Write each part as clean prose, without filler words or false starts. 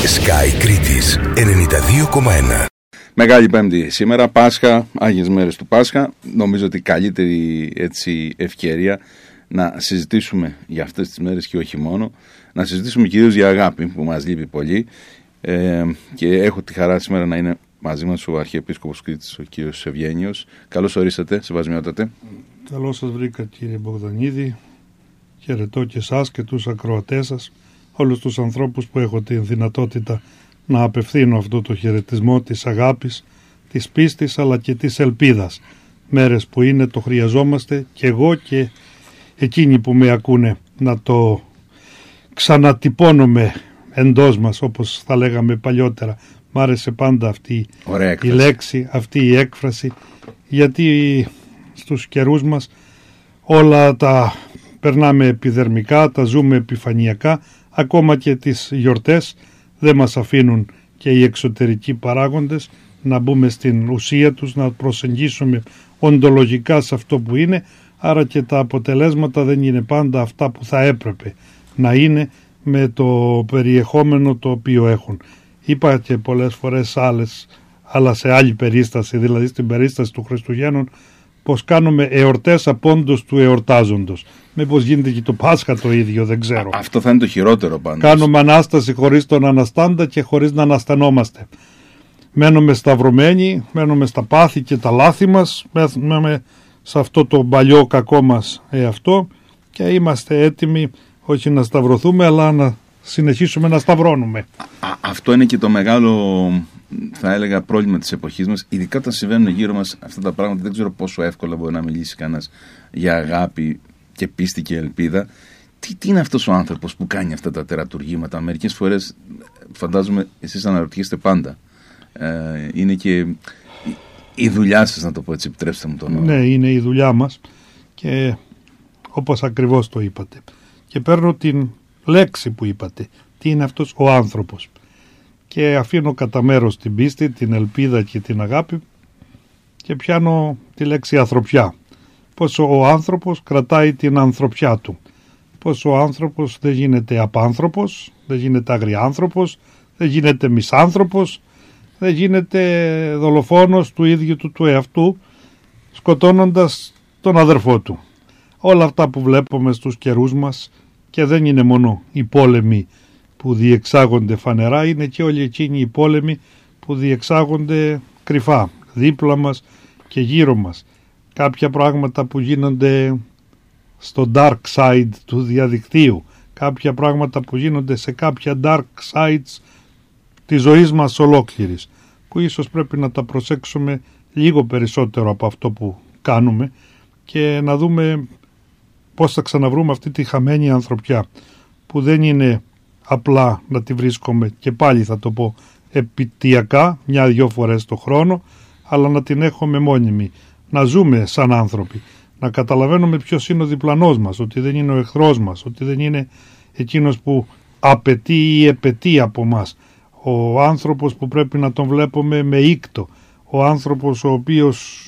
Sky Κρήτης 92,1. Μεγάλη Πέμπτη σήμερα, Πάσχα, Άγιες μέρες του Πάσχα. Νομίζω ότι καλύτερη ευκαιρία να συζητήσουμε για αυτές τις μέρες και όχι μόνο. Να συζητήσουμε κυρίως για αγάπη που μας λείπει πολύ. Και έχω τη χαρά σήμερα να είναι μαζί μας ο Αρχιεπίσκοπος Κρήτης, ο κύριος Ευγένιος. Καλώς ορίσατε, σεβασμιότατε. Καλώς σας βρήκα, κύριε Μπογδανίδη. Χαιρετώ και εσάς και τους ακροατές σας, όλους τους ανθρώπους που έχω την δυνατότητα να απευθύνω αυτό το χαιρετισμό της αγάπης, της πίστης αλλά και της ελπίδας. Μέρες που είναι, το χρειαζόμαστε και εγώ και εκείνοι που με ακούνε να το ξανατυπώνουμε εντός μας, όπως θα λέγαμε παλιότερα. Μ' άρεσε πάντα αυτή η λέξη, αυτή η έκφραση, γιατί στους καιρούς μας όλα τα περνάμε επιδερμικά, τα ζούμε επιφανειακά, ακόμα και τις γιορτές δεν μας αφήνουν και οι εξωτερικοί παράγοντες να μπούμε στην ουσία τους, να προσεγγίσουμε οντολογικά σε αυτό που είναι, άρα και τα αποτελέσματα δεν είναι πάντα αυτά που θα έπρεπε να είναι με το περιεχόμενο το οποίο έχουν. Είπα και πολλές φορές αλλά σε άλλη περίσταση, δηλαδή στην περίσταση του Χριστουγέννων, πως κάνουμε εορτές απόντος του εορτάζοντος. Μήπως γίνεται και το Πάσχα το ίδιο, δεν ξέρω. Αυτό θα είναι το χειρότερο πάντως. Κάνουμε Ανάσταση χωρίς τον Αναστάντα και χωρίς να αναστανόμαστε. Μένουμε σταυρωμένοι, μένουμε στα πάθη και τα λάθη μας, μένουμε σε αυτό το παλιό κακό μας εαυτό και είμαστε έτοιμοι όχι να σταυρωθούμε αλλά να συνεχίσουμε να σταυρώνουμε. Αυτό είναι και το μεγάλο, θα έλεγα, πρόβλημα της εποχής μας, ειδικά όταν συμβαίνουν γύρω μας αυτά τα πράγματα. Δεν ξέρω πόσο εύκολα μπορεί να μιλήσει κανένας για αγάπη και πίστη και ελπίδα. Τι είναι αυτός ο άνθρωπος που κάνει αυτά τα τερατουργήματα? Μερικές φορές φαντάζομαι εσείς αναρωτιέστε πάντα. Είναι και η δουλειά σας, να το πω έτσι, επιτρέψτε μου τον όρο. Ναι, είναι η δουλειά μας και όπως ακριβώς το είπατε. Και παίρνω την λέξη που είπατε. Τι είναι αυτός ο άνθρωπος? Και αφήνω κατά μέρος την πίστη, την ελπίδα και την αγάπη και πιάνω τη λέξη ανθρωπιά. Πως ο άνθρωπος κρατάει την ανθρωπιά του. Πως ο άνθρωπος δεν γίνεται απάνθρωπος, δεν γίνεται αγριάνθρωπος, δεν γίνεται μισάνθρωπος, δεν γίνεται δολοφόνος του ίδιου του εαυτού, σκοτώνοντας τον αδερφό του. Όλα αυτά που βλέπουμε στους καιρούς μας, και δεν είναι μόνο οι πόλεμοι που διεξάγονται φανερά, είναι και όλοι εκείνοι οι πόλεμοι που διεξάγονται κρυφά, δίπλα μας και γύρω μας. Κάποια πράγματα που γίνονται στο dark side του διαδικτύου, κάποια πράγματα που γίνονται σε κάποια dark sides της ζωής μας ολόκληρης, που ίσως πρέπει να τα προσέξουμε λίγο περισσότερο από αυτό που κάνουμε και να δούμε πώς θα ξαναβρούμε αυτή τη χαμένη ανθρωπιά, που δεν είναι απλά να τη βρίσκουμε, και πάλι θα το πω, επιτιακά, 1-2 φορές το χρόνο, αλλά να την έχουμε μόνιμη, να ζούμε σαν άνθρωποι, να καταλαβαίνουμε ποιος είναι ο διπλανός μας, ότι δεν είναι ο εχθρός μας, ότι δεν είναι εκείνος που απαιτεί ή επαιτεί από μας, ο άνθρωπος που πρέπει να τον βλέπουμε με ήκτο, ο άνθρωπος ο οποίος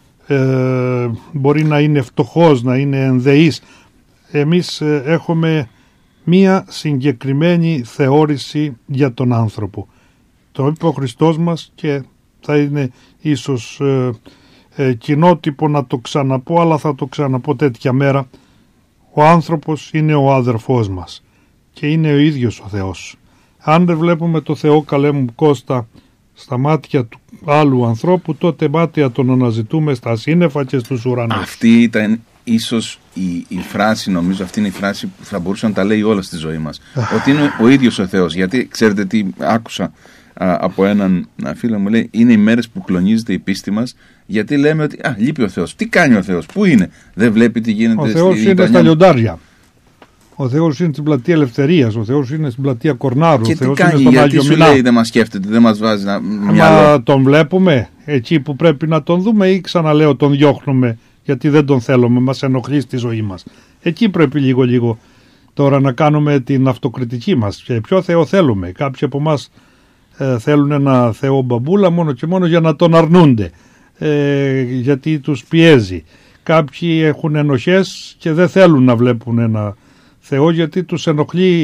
μπορεί να είναι φτωχός, να είναι ενδεής. Εμείς έχουμε μία συγκεκριμένη θεώρηση για τον άνθρωπο. Το είπε ο Χριστός μας και θα είναι ίσως κοινότυπο να το ξαναπώ, αλλά θα το ξαναπώ τέτοια μέρα. Ο άνθρωπος είναι ο αδερφός μας και είναι ο ίδιος ο Θεός. Αν δεν βλέπουμε το Θεό, καλέ μου Κώστα, στα μάτια του άλλου ανθρώπου, τότε μάτια τον αναζητούμε στα σύννεφα και στους ουρανούς. Αυτή ήταν ίσως η φράση, νομίζω αυτή είναι η φράση που θα μπορούσε να τα λέει όλα στη ζωή μας. Ότι είναι ο ίδιος ο Θεός. Γιατί ξέρετε τι άκουσα από έναν φίλο μου, λέει, είναι οι μέρες που κλονίζεται η πίστη μας, γιατί λέμε ότι λείπει ο Θεός. Τι κάνει ο Θεός? Πού είναι? Δεν βλέπει τι γίνεται? Ο Θεός είναι στα λιοντάρια. Ο Θεός είναι στην πλατεία Ελευθερίας, ο Θεός είναι στην πλατεία Κορνάρου, και ο Θεός τι κάνει? είναι στον Άγιο Γιατί Μινά. σου λέει δεν μας σκέφτεται, δεν μας βάζει μυαλό? Μα τον βλέπουμε εκεί που πρέπει να τον δούμε, ή ξαναλέω τον διώχνουμε γιατί δεν τον θέλουμε, μας ενοχλεί στη ζωή μας? Εκεί πρέπει λίγο τώρα να κάνουμε την αυτοκριτική μας και ποιο Θεό θέλουμε. Κάποιοι από εμάς θέλουν ένα Θεό μπαμπούλα μόνο και μόνο για να τον αρνούνται, γιατί τους πιέζει. Κάποιοι έχουν ενοχές και δεν θέλουν να βλέπουν ένα Θεό γιατί τους ενοχλεί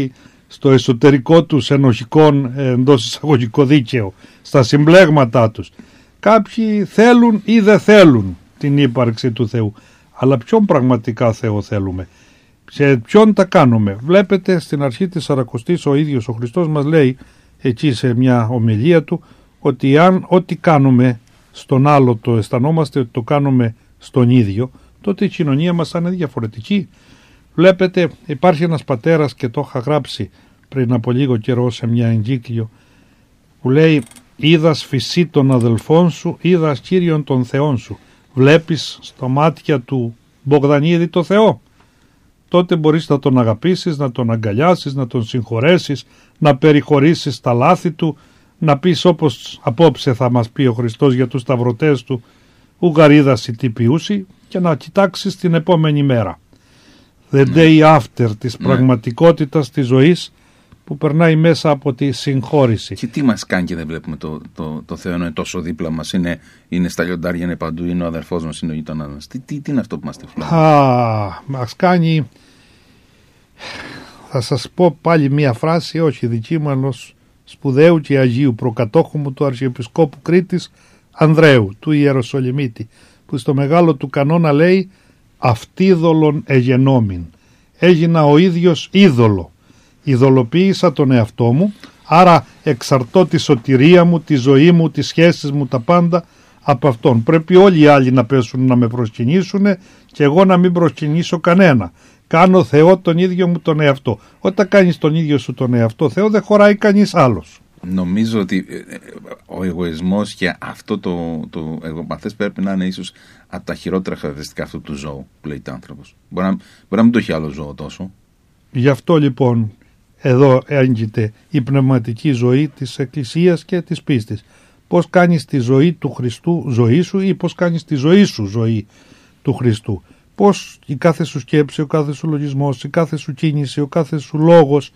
στο εσωτερικό τους ενοχικών εντός εισαγωγικό δίκαιο, στα συμπλέγματά τους. Κάποιοι θέλουν ή δεν θέλουν την ύπαρξη του Θεού. Αλλά ποιον πραγματικά Θεό θέλουμε? Σε ποιον τα κάνουμε? Βλέπετε στην αρχή της Σαρακοστής ο ίδιος ο Χριστός μας λέει εκεί σε μια ομιλία του ότι αν ό,τι κάνουμε στον άλλο το αισθανόμαστε ότι το κάνουμε στον ίδιο, τότε η κοινωνία μας θα είναι διαφορετική. Βλέπετε, υπάρχει ένας πατέρας και το είχα γράψει πριν από λίγο καιρό σε μια εγκύκλιο που λέει «Είδας φυσί των αδελφών σου, είδας Κύριον των Θεών σου». Βλέπεις στα μάτια του Μπογδανίδη το Θεό, τότε μπορείς να τον αγαπήσεις, να τον αγκαλιάσεις, να τον συγχωρέσεις, να περιχωρήσεις τα λάθη του, να πεις όπως απόψε θα μας πει ο Χριστός για τους σταυρωτές του «Ουγαρίδας τι ποιούσι» και να κοιτάξεις την επόμενη μέρα. The day after της πραγματικότητας της ζωής που περνάει μέσα από τη συγχώρηση. Και τι μας κάνει και δεν βλέπουμε το Θεό, ενώ είναι τόσο δίπλα μας, είναι στα λιοντάρια, είναι παντού, είναι ο αδερφός μας, είναι ο γείτονάς μας. Τι είναι αυτό που μας τεφλώνει? Μας κάνει, θα σας πω πάλι μία φράση, όχι δική μου, ενός σπουδαίου και αγίου προκατόχου μου του Αρχιεπισκόπου Κρήτης Ανδρέου, του Ιεροσολυμίτη, που στο μεγάλο του κανόνα λέει «Αυτίδωλον εγενόμην». Έγινα ο ίδιος είδωλο. Ειδωλοποίησα τον εαυτό μου, άρα εξαρτώ τη σωτηρία μου, τη ζωή μου, τις σχέσεις μου, τα πάντα από αυτόν. Πρέπει όλοι οι άλλοι να πέσουν να με προσκυνήσουν και εγώ να μην προσκυνήσω κανένα. Κάνω Θεό τον ίδιο μου τον εαυτό. Όταν κάνεις τον ίδιο σου τον εαυτό Θεό, δεν χωράει κανείς άλλος. Νομίζω ότι ο εγωισμός και αυτό το εγωπαθές πρέπει να είναι ίσως από τα χειρότερα χαρακτηριστικά αυτού του ζώου που λέγεται άνθρωπος. Μπορεί να μην το έχει άλλο ζώο τόσο. Γι' αυτό λοιπόν εδώ έγκυται η πνευματική ζωή της Εκκλησίας και της πίστης. Πώς κάνεις τη ζωή του Χριστού ζωή σου ή πώς κάνεις τη ζωή σου ζωή του Χριστού. Πώς η κάθε σου σκέψη, ο κάθε σου λογισμός, η κάθε σου κίνηση, ο κάθε σου λόγος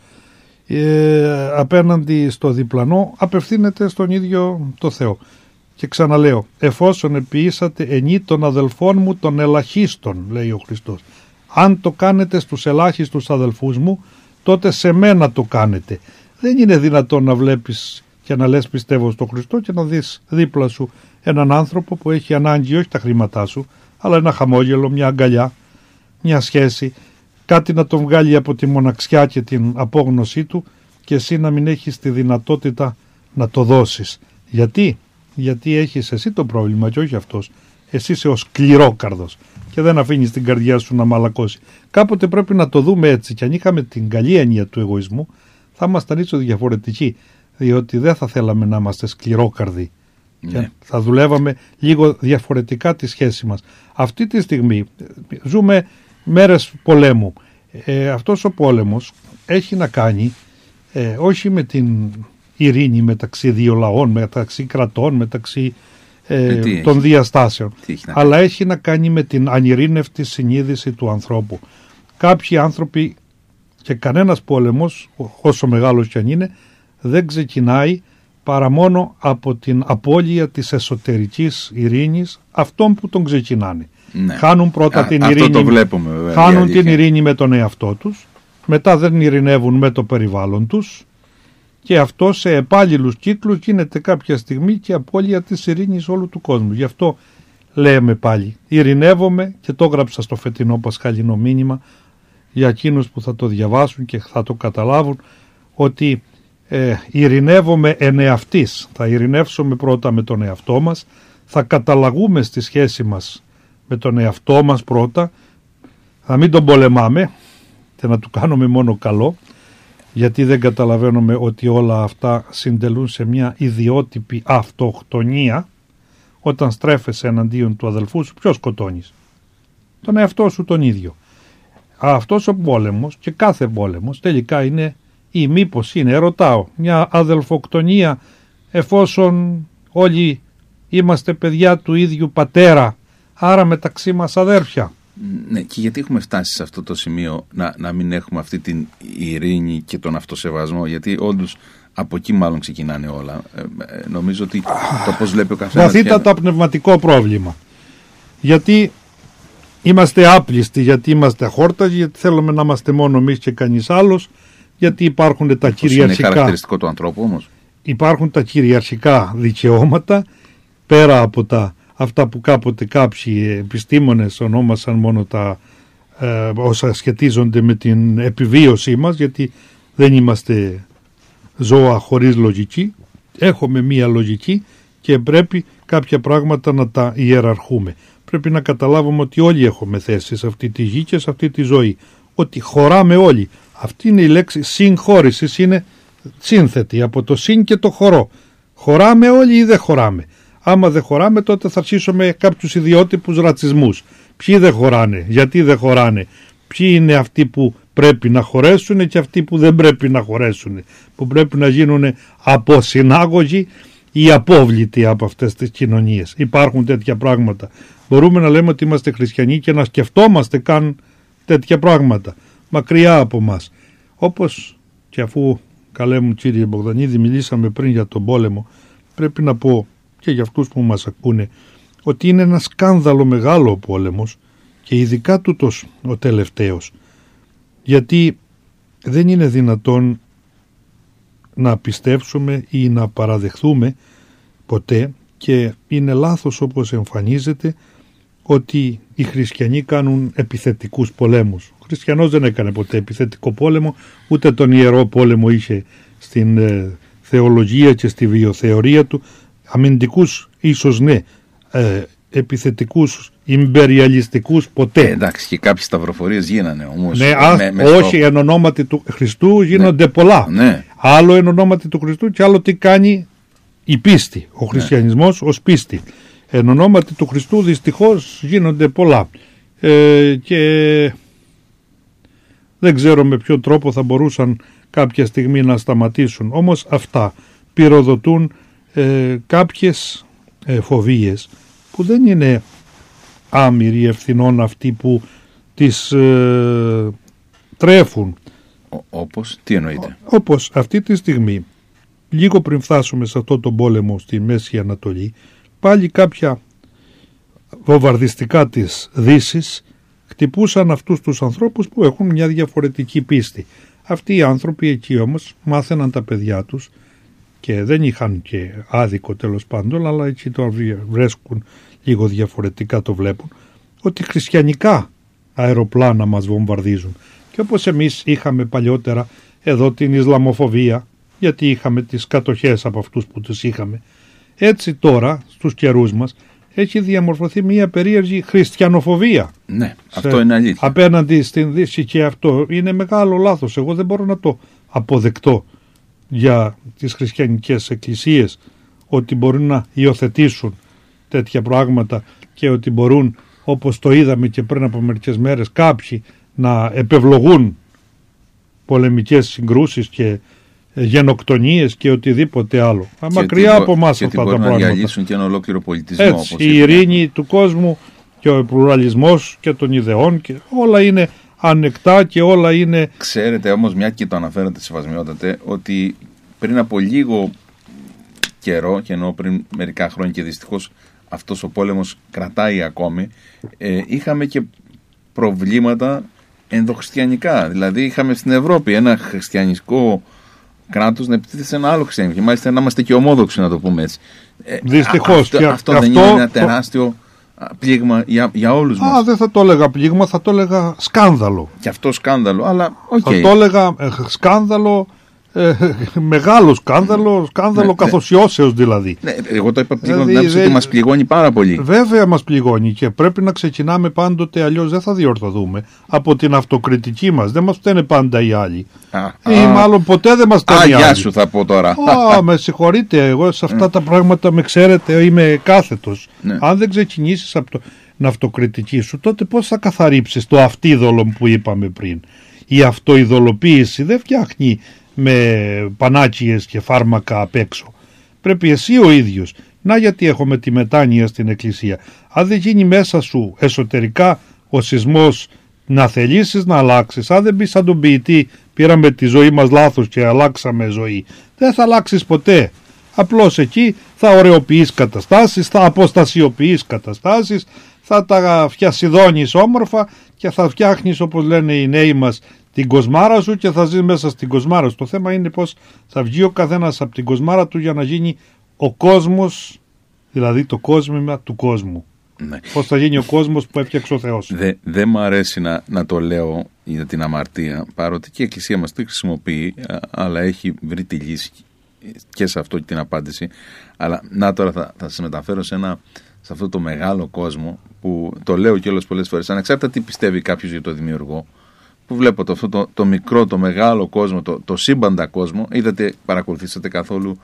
απέναντι στο διπλανό απευθύνεται στον ίδιο το Θεό. Και ξαναλέω, εφόσον επιήσατε ενή των αδελφών μου των ελαχίστων, λέει ο Χριστός. Αν το κάνετε στους ελάχιστους αδελφούς μου, τότε σε μένα το κάνετε. Δεν είναι δυνατόν να βλέπεις και να λες πιστεύω στον Χριστό και να δεις δίπλα σου έναν άνθρωπο που έχει ανάγκη όχι τα χρήματά σου, αλλά ένα χαμόγελο, μια αγκαλιά, μια σχέση, κάτι να τον βγάλει από τη μοναξιά και την απόγνωσή του και εσύ να μην έχεις τη δυνατότητα να το δώσεις. Γιατί έχεις εσύ το πρόβλημα και όχι αυτός. Εσύ είσαι ο σκληρόκαρδος και δεν αφήνεις την καρδιά σου να μαλακώσει. Κάποτε πρέπει να το δούμε έτσι, και αν είχαμε την καλή έννοια του εγωισμού θα ήμασταν ίσως διαφορετικοί, διότι δεν θα θέλαμε να είμαστε σκληρόκαρδοι. Και θα δουλεύαμε λίγο διαφορετικά τη σχέση μας. Αυτή τη στιγμή ζούμε μέρες πολέμου. Αυτός ο πόλεμος έχει να κάνει όχι με την ειρήνη μεταξύ δύο λαών, μεταξύ κρατών, μεταξύ των διαστάσεων, αλλά έχει να κάνει με την ανειρήνευτη συνείδηση του ανθρώπου. Κάποιοι άνθρωποι, και κανένας πόλεμος, όσο μεγάλος κι αν είναι, δεν ξεκινάει παρά μόνο από την απώλεια της εσωτερικής ειρήνης αυτών που τον ξεκινάνε. Χάνουν πρώτα την ειρήνη, το βλέπουμε, βέβαια, χάνουν την ειρήνη με τον εαυτό τους, μετά δεν ειρηνεύουν με το περιβάλλον τους και αυτό σε επάλληλους κύκλους γίνεται κάποια στιγμή και απώλεια της ειρήνης όλου του κόσμου. Γι' αυτό λέμε πάλι, ειρηνεύομαι, και το έγραψα στο φετινό πασχαλινό μήνυμα για εκείνους που θα το διαβάσουν και θα το καταλάβουν, ότι ειρηνεύομαι εν εαυτής. Θα ειρηνεύσουμε πρώτα με τον εαυτό μας, θα καταλαγούμε στη σχέση μας με τον εαυτό μας πρώτα, θα μην τον πολεμάμε και να του κάνουμε μόνο καλό, γιατί δεν καταλαβαίνουμε ότι όλα αυτά συντελούν σε μια ιδιότυπη αυτοκτονία. Όταν στρέφεσαι εναντίον του αδελφού σου, ποιος σκοτώνεις? Τον εαυτό σου τον ίδιο. Αυτός ο πόλεμος και κάθε πόλεμος τελικά είναι, ή μήπως είναι, ρωτάω, μια αδελφοκτονία, εφόσον όλοι είμαστε παιδιά του ίδιου πατέρα, άρα μεταξύ μας αδέρφια. Ναι, και γιατί έχουμε φτάσει σε αυτό το σημείο να μην έχουμε αυτή την ειρήνη και τον αυτοσεβασμό, γιατί όντως από εκεί μάλλον ξεκινάνε όλα. Νομίζω ότι το πώς βλέπει ο καθένας... Βαθύτατα πνευματικό πρόβλημα. Γιατί είμαστε άπλιστοι, γιατί είμαστε αχόρταγοι, γιατί θέλουμε να είμαστε μόνο εμείς και κανείς άλλος, γιατί υπάρχουν τα Είναι κυριαρχικά. χαρακτηριστικό του ανθρώπου όμως. Υπάρχουν τα κυριαρχικά δικαιώματα, πέρα από αυτά που κάποτε κάποιοι επιστήμονες ονόμασαν μόνο όσα σχετίζονται με την επιβίωσή μας, γιατί δεν είμαστε ζώα χωρίς λογική. Έχουμε μία λογική και πρέπει κάποια πράγματα να τα ιεραρχούμε. Πρέπει να καταλάβουμε ότι όλοι έχουμε θέση σε αυτή τη γη και σε αυτή τη ζωή. Ότι χωράμε όλοι. Αυτή είναι η λέξη συγχώρησης, είναι σύνθετη από το συν και το χωρώ. Χωράμε όλοι ή δεν χωράμε. Άμα δεν χωράμε, τότε θα αρχίσουμε κάποιους ιδιότυπους ρατσισμούς. Ποιοι δεν χωράνε, γιατί δεν χωράνε, ποιοι είναι αυτοί που πρέπει να χωρέσουν και αυτοί που δεν πρέπει να χωρέσουν, που πρέπει να γίνουν αποσυνάγωγοι ή απόβλητοι από αυτές τις κοινωνίες. Υπάρχουν τέτοια πράγματα. Μπορούμε να λέμε ότι είμαστε χριστιανοί και να σκεφτόμαστε καν τέτοια πράγματα μακριά από μας. Όπως και αφού, καλέ μου κύριε Μπογδανίδη, μιλήσαμε πριν για τον πόλεμο, πρέπει να πω και για αυτούς που μας ακούνε ότι είναι ένα σκάνδαλο μεγάλο ο πόλεμος και ειδικά τούτος ο τελευταίος, γιατί δεν είναι δυνατόν να πιστέψουμε ή να παραδεχθούμε ποτέ, και είναι λάθος όπως εμφανίζεται, ότι οι χριστιανοί κάνουν επιθετικούς πολέμους. Ο χριστιανός δεν έκανε ποτέ επιθετικό πόλεμο, ούτε τον ιερό πόλεμο είχε στην θεολογία και στη βιοθεωρία του. Αμυντικούς ίσως ναι, επιθετικούς, ιμπεριαλιστικούς ποτέ. Εντάξει, και κάποιες σταυροφορίες γίνανε όμως. Ναι, όχι, εν ονόματι του Χριστού γίνονται πολλά. Ναι. Άλλο εν ονόματι του Χριστού και άλλο τι κάνει η πίστη, ο χριστιανισμός ως πίστη. Εν ονόματι του Χριστού δυστυχώς γίνονται πολλά. Και δεν ξέρω με ποιο τρόπο θα μπορούσαν κάποια στιγμή να σταματήσουν. Όμως αυτά πυροδοτούν κάποιες φοβίες που δεν είναι άμυροι ευθυνών αυτοί που τις τρέφουν. Όπως, τι εννοείται? Όπως αυτή τη στιγμή, λίγο πριν φτάσουμε σε αυτό τον πόλεμο στη Μέση Ανατολή, πάλι κάποια βομβαρδιστικά της Δύσης χτυπούσαν αυτούς τους ανθρώπους που έχουν μια διαφορετική πίστη. Αυτοί οι άνθρωποι εκεί όμως μάθαιναν τα παιδιά τους και δεν είχαν και άδικο τέλος πάντων, αλλά έτσι το βρέσκουν λίγο διαφορετικά, το βλέπουν, ότι χριστιανικά αεροπλάνα μας βομβαρδίζουν. Και όπως εμείς είχαμε παλιότερα εδώ την Ισλαμοφοβία, γιατί είχαμε τις κατοχές από αυτούς που τους είχαμε, έτσι τώρα στους καιρούς μας έχει διαμορφωθεί μια περίεργη χριστιανοφοβία. Ναι, αυτό είναι αλήθεια. Απέναντι στην Δύση, και αυτό είναι μεγάλο λάθος. Εγώ δεν μπορώ να το αποδεκτώ για τις χριστιανικές εκκλησίες, ότι μπορούν να υιοθετήσουν τέτοια πράγματα και ότι μπορούν, όπως το είδαμε και πριν από μερικές μέρες, κάποιοι να επευλογούν πολεμικές συγκρούσεις και γενοκτονίες και οτιδήποτε άλλο. Μακριά από εμάς αυτά τα πράγματα. Και μπορούν να διαλύσουν και ένα ολόκληρο πολιτισμό. Έτσι, όπως η ειρήνη του κόσμου και ο πλουραλισμός και των ιδεών και όλα είναι ανεκτά και όλα είναι... Ξέρετε όμως, μια και το αναφέρατε σεβασμιότατε, ότι πριν από λίγο καιρό, και εννοώ πριν μερικά χρόνια, και δυστυχώς αυτός ο πόλεμος κρατάει ακόμη, είχαμε και προβλήματα ενδοχριστιανικά. Δηλαδή είχαμε στην Ευρώπη ένα χριστιανικό κράτος να επιτίθεται σε ένα άλλο χριστιανικό, και μάλιστα να είμαστε και ομόδοξοι, να το πούμε έτσι. Δυστυχώς. Αυτό δεν είναι ένα τεράστιο πλήγμα για όλους μας? Δεν θα το έλεγα πλήγμα, θα το έλεγα σκάνδαλο. Και αυτό σκάνδαλο, αλλά okay. Θα το έλεγα σκάνδαλο, μεγάλο σκάνδαλο, καθοσιώσεως δηλαδή. Ναι, εγώ το είπα πλήγμα, δηλαδή, ότι μας πληγώνει πάρα πολύ. Βέβαια μας πληγώνει, και πρέπει να ξεκινάμε πάντοτε, αλλιώς δεν θα διορθωθούμε, από την αυτοκριτική μας. Δεν μας φταίνε πάντα οι άλλοι. Ή μάλλον ποτέ δεν μας φταίνε οι άλλοι. Γεια σου θα πω τώρα. Με συγχωρείτε, εγώ σε αυτά τα πράγματα με ξέρετε, είμαι κάθετος. Ναι. Αν δεν ξεκινήσεις από την αυτοκριτική σου, τότε πώς θα καθαρύψεις το αυτίδωλο που είπαμε πριν? Η αυτοειδωλοποίηση δεν φτιάχνει με πανάκιες και φάρμακα απ' έξω. Πρέπει εσύ ο ίδιος. Να γιατί έχουμε τη μετάνοια στην Εκκλησία. Αν δεν γίνει μέσα σου εσωτερικά ο σεισμός να θελήσεις να αλλάξεις, αν δεν πεις σαν τον ποιητή πήραμε τη ζωή μας λάθος και αλλάξαμε ζωή, δεν θα αλλάξεις ποτέ. Απλώς εκεί θα ωρεοποιείς καταστάσεις, θα αποστασιοποιείς καταστάσεις, θα τα φιασιδώνεις όμορφα και θα φτιάχνεις, όπως λένε οι νέοι μας, την κοσμάρα σου και θα ζεις μέσα στην κοσμάρα σου. Το θέμα είναι πως θα βγει ο καθένας από την κοσμάρα του για να γίνει ο κόσμος, δηλαδή το κόσμημα του κόσμου. Ναι. Πώς θα γίνει ο κόσμος που έφτιαξε ο Θεός. Δεν μου αρέσει να το λέω για την αμαρτία, παρότι και η Εκκλησία μας τη χρησιμοποιεί, αλλά έχει βρει τη λύση και σε αυτό και την απάντηση. Αλλά να τώρα θα σας μεταφέρω σε αυτό το μεγάλο κόσμο που το λέω κιόλας πολλές φορές, ανεξάρτητα τι πιστεύει κάποιος για το δημιουργό, που βλέπω αυτό το μικρό, το μεγάλο κόσμο, το σύμπαντα κόσμο. Παρακολουθήσατε καθόλου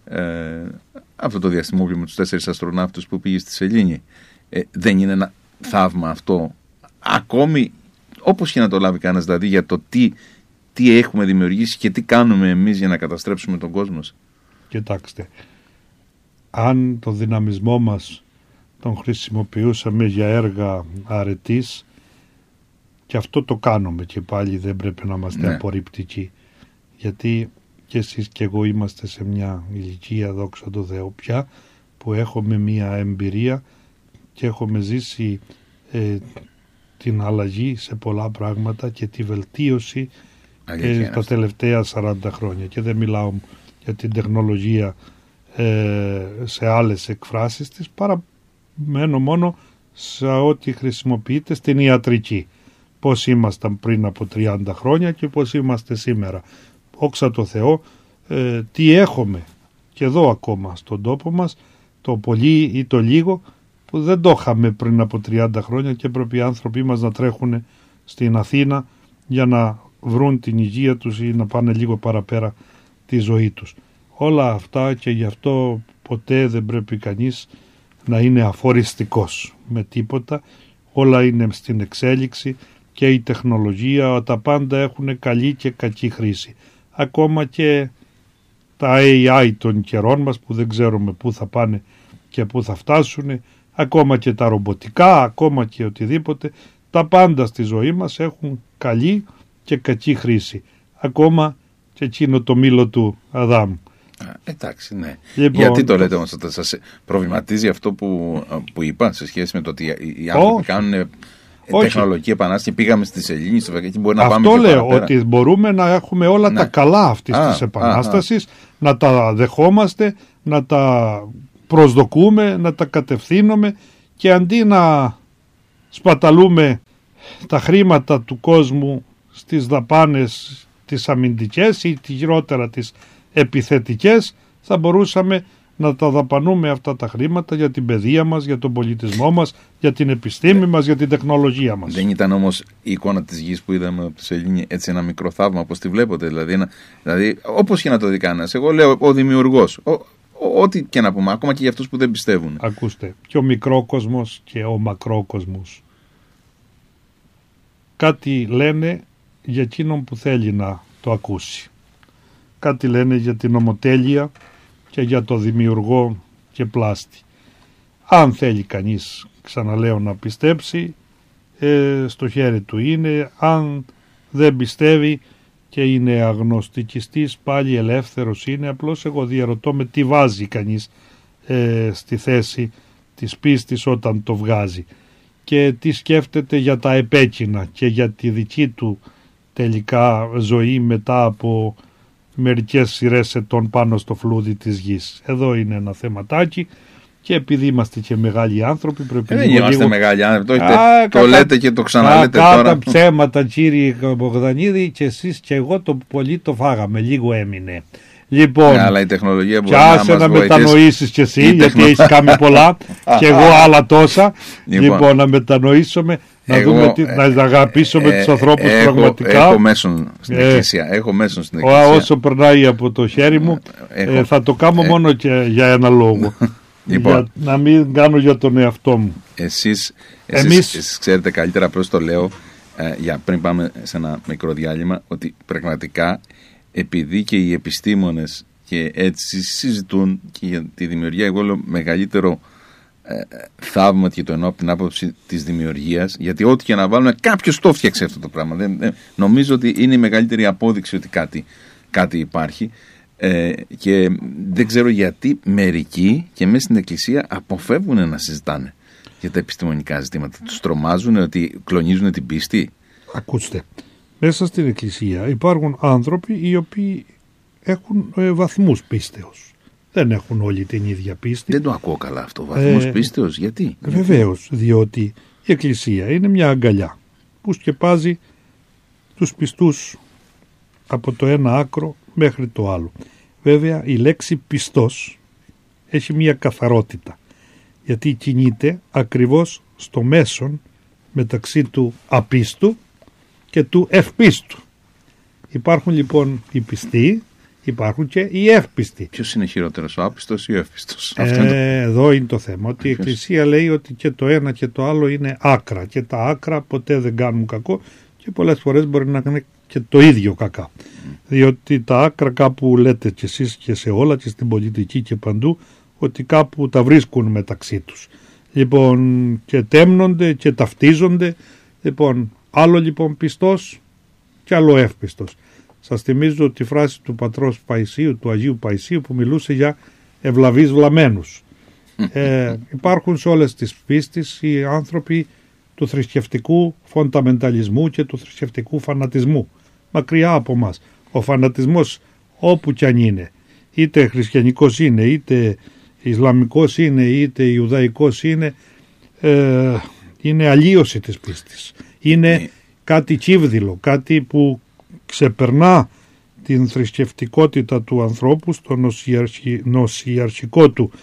αυτό το διαστημόπλιο με τους 4 αστροναύτους που πήγε στη Σελήνη? Δεν είναι ένα θαύμα αυτό, ακόμη όπως και να το λάβει κανένας, δηλαδή για το τι έχουμε δημιουργήσει και τι κάνουμε εμείς για να καταστρέψουμε τον κόσμο? Κοιτάξτε, αν το δυναμισμό μας τον χρησιμοποιούσαμε για έργα αρετής, και αυτό το κάνουμε, και πάλι δεν πρέπει να είμαστε απορριπτικοί, γιατί και εσείς και εγώ είμαστε σε μια ηλικία, δόξα τω Θεώ πια, που έχουμε μια εμπειρία και έχουμε ζήσει την αλλαγή σε πολλά πράγματα και τη βελτίωση τα τελευταία 40 χρόνια. Και δεν μιλάω για την τεχνολογία σε άλλες εκφράσεις της, παραμένω μόνο σε ό,τι χρησιμοποιείται στην ιατρική. Πώς ήμασταν πριν από 30 χρόνια και πώς είμαστε σήμερα. Όξα τω Θεώ, τι έχουμε και εδώ ακόμα στον τόπο μας, το πολύ ή το λίγο που δεν το είχαμε πριν από 30 χρόνια, και πρέπει οι άνθρωποι μας να τρέχουν στην Αθήνα για να βρουν την υγεία τους ή να πάνε λίγο παραπέρα τη ζωή τους. Όλα αυτά, και γι' αυτό ποτέ δεν πρέπει κανείς να είναι αφοριστικός με τίποτα. Όλα είναι στην εξέλιξη, και η τεχνολογία, τα πάντα έχουν καλή και κακή χρήση. Ακόμα και τα AI των καιρών μας που δεν ξέρουμε πού θα πάνε και πού θα φτάσουν, ακόμα και τα ρομποτικά, ακόμα και οτιδήποτε, τα πάντα στη ζωή μας έχουν καλή και κακή χρήση. Ακόμα και εκείνο το μήλο του Αδάμ. Εντάξει, ναι. Λοιπόν, γιατί το λέτε όμως? Σας προβληματίζει αυτό που είπα σε σχέση με το ότι οι άνθρωποι κάνουν τεχνολογική επανάσταση και πήγαμε στη Σελήνη, στο Βεκέκι, μπορεί να πάμε και αυτό λέω, παραπέρα. ότι μπορούμε να έχουμε όλα τα καλά αυτής της επανάστασης, να τα δεχόμαστε, να τα προσδοκούμε, να τα κατευθύνουμε, και αντί να σπαταλούμε τα χρήματα του κόσμου στις δαπάνες τις αμυντικές ή χειρότερα τις επιθετικές, θα μπορούσαμε να τα δαπανούμε αυτά τα χρήματα για την παιδεία μας, για τον πολιτισμό μας, για την επιστήμη μας, για την τεχνολογία μας. Δεν ήταν όμως η εικόνα της γης που είδαμε από τη Σελήνη έτσι ένα μικρό θαύμα, όπως τη βλέπετε? Δηλαδή όπως και να το δει κανένας, εγώ λέω ο δημιουργός, ό,τι και να πούμε, ακόμα και για αυτούς που δεν πιστεύουν. Ακούστε, και ο μικρόκοσμος και ο μακρόκοσμος κάτι λένε για εκείνον που θέλει να το ακούσει. Κάτι λένε για την ομοτέλεια και για το δημιουργό και πλάστη. Αν θέλει κανείς, ξαναλέω, να πιστέψει, στο χέρι του είναι. Αν δεν πιστεύει και είναι αγνωστικιστής, πάλι ελεύθερος είναι. Απλώς εγώ διαρωτώ με τι βάζει κανείς στη θέση της πίστης όταν το βγάζει, και τι σκέφτεται για τα επέκεινα και για τη δική του τελικά ζωή μετά από μερικές σειρές ετών πάνω στο φλούδι της γης. Εδώ είναι ένα θεματάκι, και επειδή είμαστε και μεγάλοι άνθρωποι πρέπει δεν είμαστε λίγο... μεγάλοι άνθρωποι, το λέτε και το ξαναλέτε τώρα. Κάτα ψέματα, κύριε Μπογδανίδη, και εσείς και εγώ το πολύ το φάγαμε, λίγο έμεινε. Λοιπόν, αλλά η τεχνολογία μπορεί να μετανοήσεις κι εσύ, γιατί έχεις κάνει πολλά και εγώ άλλα τόσα. Λοιπόν, να μετανοήσουμε, να δούμε, να αγαπήσουμε τους ανθρώπους πραγματικά. Έχω μέσον στην εκκλησία. Όσο περνάει από το χέρι μου, θα το κάνω μόνο και για ένα λόγο. Για να μην κάνω για τον εαυτό μου. Εσείς ξέρετε καλύτερα, απλώς το λέω, πριν πάμε σε ένα μικρό διάλειμμα, ότι πραγματικά επειδή και οι επιστήμονες και έτσι συζητούν και για τη δημιουργία, εγώ λέω μεγαλύτερο θαύμα, και το εννοώ από την άποψη της δημιουργίας, γιατί ό,τι και να βάλουμε κάποιος το φτιάξε αυτό το πράγμα. Νομίζω ότι είναι η μεγαλύτερη απόδειξη ότι κάτι υπάρχει, και δεν ξέρω γιατί μερικοί και μέσα στην εκκλησία αποφεύγουν να συζητάνε για τα επιστημονικά ζητήματα. Τους τρομάζουν ότι κλονίζουν την πίστη. Ακούστε, μέσα στην Εκκλησία υπάρχουν άνθρωποι οι οποίοι έχουν βαθμούς πίστεως. Δεν έχουν όλοι την ίδια πίστη. Δεν το ακούω καλά αυτό. Βαθμούς πίστεως, γιατί? Βεβαίως, διότι η Εκκλησία είναι μια αγκαλιά που σκεπάζει τους πιστούς από το ένα άκρο μέχρι το άλλο. Βέβαια η λέξη πιστός έχει μια καθαρότητα, γιατί κινείται ακριβώς στο μέσον μεταξύ του απίστου και του ευπίστου. Υπάρχουν λοιπόν οι πιστοί, υπάρχουν και οι εύπιστοι. Ποιος είναι χειρότερος, ο άπιστος ή ο εύπιστος? Εδώ είναι το θέμα, ότι η Εκκλησία λέει ότι και το ένα και το άλλο είναι άκρα και τα άκρα ποτέ δεν κάνουν κακό και πολλές φορές μπορεί να είναι και το ίδιο κακά. Διότι τα άκρα κάπου λέτε και εσείς και σε όλα και στην πολιτική και παντού ότι κάπου τα βρίσκουν μεταξύ τους. Λοιπόν, και τέμνονται και ταυτίζονται. Λοιπόν, άλλο λοιπόν πιστός και άλλο εύπιστος. Σας θυμίζω τη φράση του πατρός Παϊσίου, του Αγίου Παϊσίου, που μιλούσε για ευλαβείς βλαμμένους. Υπάρχουν σε όλες τις πίστεις οι άνθρωποι του θρησκευτικού φονταμενταλισμού και του θρησκευτικού φανατισμού. Μακριά από μας. Ο φανατισμός όπου κι αν είναι, είτε χριστιανικός είναι, είτε Ισλαμικός είναι, είτε Ιουδαϊκός είναι αλλίωση της πίστης. Είναι κάτι κύβδηλο, κάτι που ξεπερνά την θρησκευτικότητα του ανθρώπου στο νοσιαρχικό του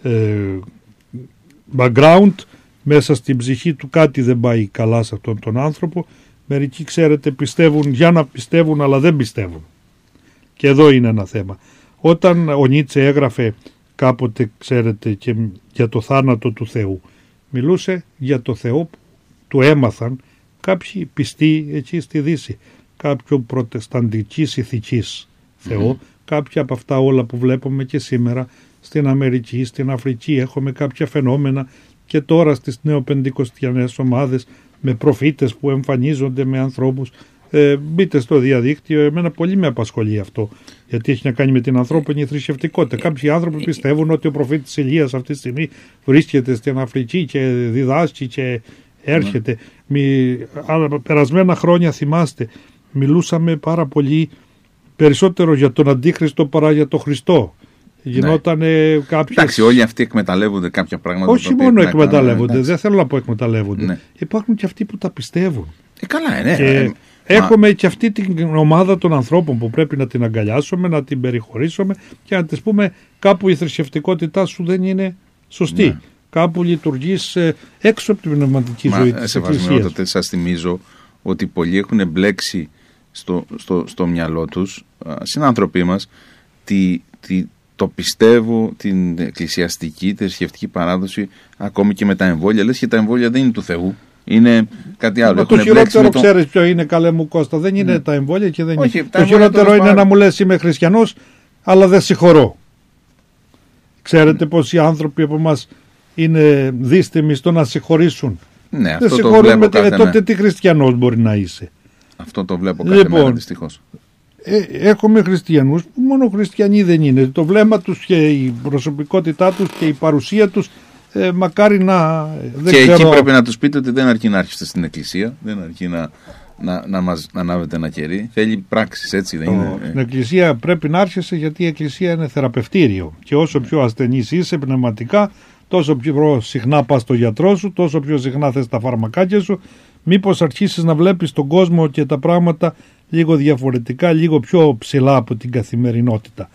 background. Μέσα στην ψυχή του κάτι δεν πάει καλά σε αυτόν τον άνθρωπο. Μερικοί, ξέρετε, πιστεύουν για να πιστεύουν αλλά δεν πιστεύουν. Και εδώ είναι ένα θέμα. Όταν ο Νίτσε έγραφε κάποτε, ξέρετε, και για το θάνατο του Θεού, μιλούσε για το Θεό που του έμαθαν κάποιοι πιστοί εκεί στη Δύση, κάποιο προτεσταντικής ηθικής Θεό, κάποια από αυτά όλα που βλέπουμε και σήμερα στην Αμερική, στην Αφρική, έχουμε κάποια φαινόμενα και τώρα στις νεοπεντηκοστιανές ομάδες με προφήτες που εμφανίζονται με ανθρώπους. Μπείτε στο διαδίκτυο, εμένα πολύ με απασχολεί αυτό, γιατί έχει να κάνει με την ανθρώπινη θρησκευτικότητα. Κάποιοι άνθρωποι πιστεύουν ότι ο προφήτης Ηλίας αυτή τη στιγμή βρίσκεται στην Αφρική και διδάσκει και έρχεται. Περασμένα χρόνια, θυμάστε, μιλούσαμε πάρα πολύ περισσότερο για τον Αντίχριστο παρά για τον Χριστό. Γινόταν κάποιες... Εντάξει, όλοι αυτοί εκμεταλλεύονται κάποια πράγματα. Όχι μόνο εκμεταλλεύονται, δεν θέλω να πω εκμεταλλεύονται. Ναι. Υπάρχουν και αυτοί που τα πιστεύουν. Καλά, ναι. Και έχουμε και αυτή την ομάδα των ανθρώπων που πρέπει να την αγκαλιάσουμε, να την περιχωρήσουμε και να της πούμε κάπου η θρησκευτικότητά σου δεν είναι σωστή. Ναι. Κάπου λειτουργείς έξω από την πνευματική ζωή της Εκκλησίας. Σας θυμίζω ότι πολλοί έχουν μπλέξει στο μυαλό τους, συνάνθρωποι μας, το πιστεύω, την εκκλησιαστική, τη θρησκευτική παράδοση, ακόμη και με τα εμβόλια. Λες και τα εμβόλια δεν είναι του Θεού. Είναι κάτι άλλο. Το χειρότερο, ξέρεις ποιο είναι, καλέ μου Κώστα? Δεν είναι τα εμβόλια και δεν είναι. Το χειρότερο είναι να μου λες είμαι χριστιανός, αλλά δεν συγχωρώ. Ξέρετε πως οι άνθρωποι από εμάς είναι δύστιμοι στο να συγχωρήσουν. Ναι, δεν συγχωρούν, τότε τι χριστιανός μπορεί να είσαι? Αυτό το βλέπω κάθε μέρα, δυστυχώς. Έχουμε χριστιανούς που μόνο χριστιανοί δεν είναι. Το βλέμμα τους και η προσωπικότητά τους και η παρουσία τους μακάρι να... Και εκεί πρέπει να τους πείτε ότι δεν αρκεί να έρχεστε στην εκκλησία, δεν αρκεί να ανάβετε ένα κερί. Θέλει πράξεις, έτσι δεν είναι? Στην εκκλησία πρέπει να έρχεσαι, γιατί η εκκλησία είναι θεραπευτήριο. Και όσο πιο ασθενής είσαι πνευματικά, τόσο πιο συχνά πας στο γιατρό σου, τόσο πιο συχνά θες τα φαρμακάκια σου. Μήπως αρχίσεις να βλέπεις τον κόσμο και τα πράγματα λίγο διαφορετικά, λίγο πιο ψηλά από την καθημερινότητα.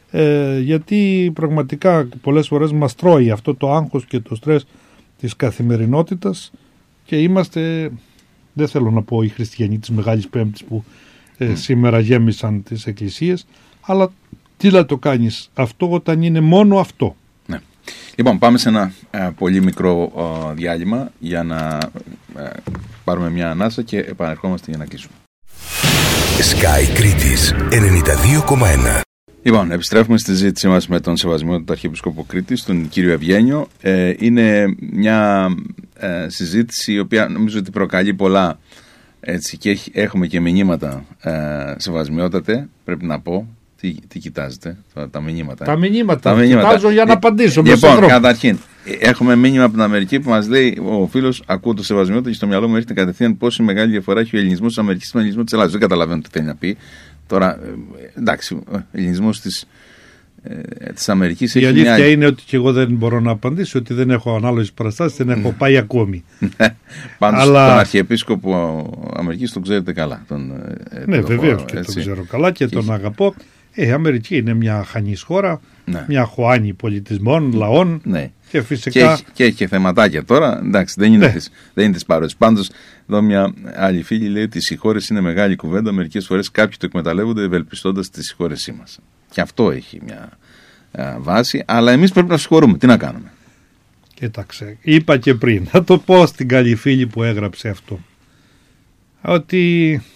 Γιατί πραγματικά πολλές φορές μας τρώει αυτό το άγχος και το στρες της καθημερινότητας και είμαστε, δεν θέλω να πω οι χριστιανοί της Μεγάλης Πέμπτης που σήμερα γέμισαν τις εκκλησίες, αλλά τι να το κάνεις αυτό όταν είναι μόνο αυτό? Ναι. Λοιπόν, πάμε σε ένα πολύ μικρό διάλειμμα για να πάρουμε μια ανάσα και επανερχόμαστε για να κλείσουμε. Sky Κρήτης 92,1. Λοιπόν, επιστρέφουμε στη συζήτησή μας με τον Σεβασμιότατο του Αρχιεπισκόπο Κρήτης, τον κύριο Ευγένιο. Είναι μια συζήτηση η οποία νομίζω ότι προκαλεί πολλά, έτσι, και έχουμε και μηνύματα, Σεβασμιότατε, πρέπει να πω. Τι κοιτάζετε, τα μηνύματα? Τα μηνύματα. Κοιτάζω για να απαντήσω. Λοιπόν, καταρχήν, Έχουμε μήνυμα από την Αμερική που μας λέει ο φίλος, ακούω το σεβασμιότητα και στο μυαλό μου έρχεται κατευθείαν πόση μεγάλη διαφορά έχει ο ελληνισμός της Αμερικής και τον ελληνισμό της Ελλάδας. Δεν καταλαβαίνω τι θέλει να πει. Τώρα, εντάξει, ο ελληνισμός της Αμερικής έχει. Η αλήθεια είναι ότι και εγώ δεν μπορώ να απαντήσω, ότι δεν έχω ανάλογες παραστάσεις, δεν έχω πάει ακόμη. Πάντως τον Αρχιεπίσκοπο Αμερικής τον ξέρετε καλά. Ναι, βεβαίως και τον ξέρω καλά και τον αγαπώ. Η Αμερική είναι μια χανής χώρα, μια χωάνη πολιτισμών, λαών. Ναι. Και φυσικά. Και έχει και θεματάκια τώρα. Εντάξει, δεν είναι της παρόντες. Πάντως, εδώ μια άλλη φίλη λέει ότι η συγχώρεση είναι μεγάλη κουβέντα. Μερικές φορές κάποιοι το εκμεταλλεύονται ευελπιστώντας τη συγχώρεσή μας. Και αυτό έχει μια βάση. Αλλά εμείς πρέπει να συγχωρούμε. Τι να κάνουμε. Κοίταξε, είπα και πριν, θα το πω στην καλή φίλη που έγραψε αυτό. Ότι.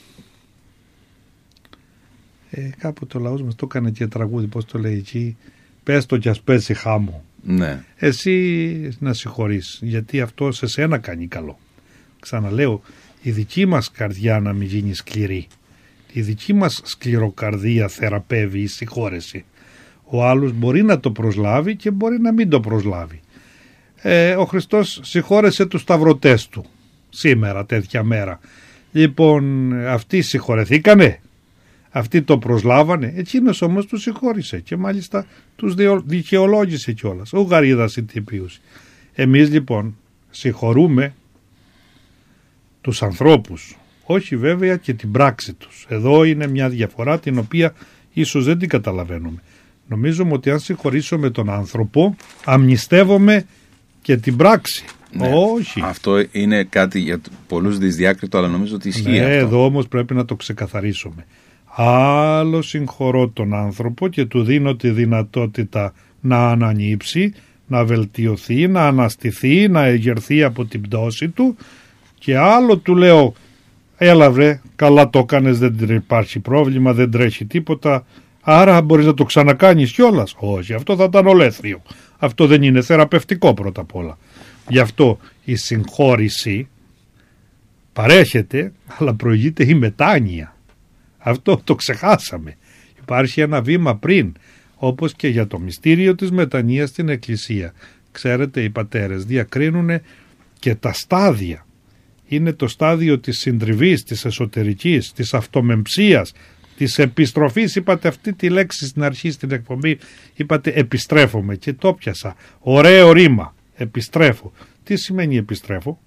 Κάπου το λαός μας το έκανε και τραγούδι, πώς το λέει εκεί, πες το κι ας πέσει χάμω. Ναι. Εσύ να συγχωρείς, γιατί αυτό σε σένα κάνει καλό. Ξαναλέω, η δική μας καρδιά να μην γίνει σκληρή. Η δική μας σκληροκαρδία θεραπεύει η συγχώρεση. Ο άλλος μπορεί να το προσλάβει και μπορεί να μην το προσλάβει. Ο Χριστός συγχώρεσε τους σταυρωτές του σήμερα τέτοια μέρα. Λοιπόν, αυτοί συγχωρεθήκανε. Αυτοί το προσλάβανε, εκείνος όμως τους συγχώρησε και μάλιστα τους δικαιολόγησε κιόλας. Ο γαρίδας η τυπίους. Εμείς λοιπόν συγχωρούμε τους ανθρώπους, όχι βέβαια και την πράξη τους. Εδώ είναι μια διαφορά την οποία ίσως δεν την καταλαβαίνουμε. Νομίζουμε ότι αν συγχωρήσουμε τον άνθρωπο, αμνηστεύομαι και την πράξη. Ναι, όχι. Αυτό είναι κάτι για πολλούς δυσδιάκριτο, αλλά νομίζω ότι ισχύει αυτό. Εδώ όμως πρέπει να το ξεκαθαρίσουμε. Άλλο συγχωρώ τον άνθρωπο και του δίνω τη δυνατότητα να ανανύψει, να βελτιωθεί, να αναστηθεί, να εγερθεί από την πτώση του, και άλλο του λέω έλα βρε, καλά το έκανες, δεν υπάρχει πρόβλημα, δεν τρέχει τίποτα, άρα μπορείς να το ξανακάνεις κιόλας. Όχι, αυτό θα ήταν ολέθριο. Αυτό δεν είναι θεραπευτικό πρώτα απ' όλα. Γι' αυτό η συγχώρηση παρέχεται, αλλά προηγείται η μετάνοια. Αυτό το ξεχάσαμε. Υπάρχει ένα βήμα πριν, όπως και για το μυστήριο της μετανοίας στην Εκκλησία. Ξέρετε, οι πατέρες διακρίνουν και τα στάδια. Είναι το στάδιο της συντριβής, της εσωτερικής, της αυτομεμψίας, της επιστροφής. Είπατε αυτή τη λέξη στην αρχή στην εκπομπή, είπατε επιστρέφομαι και το πιασα. Ωραίο ρήμα, επιστρέφω. Τι σημαίνει επιστρέφω?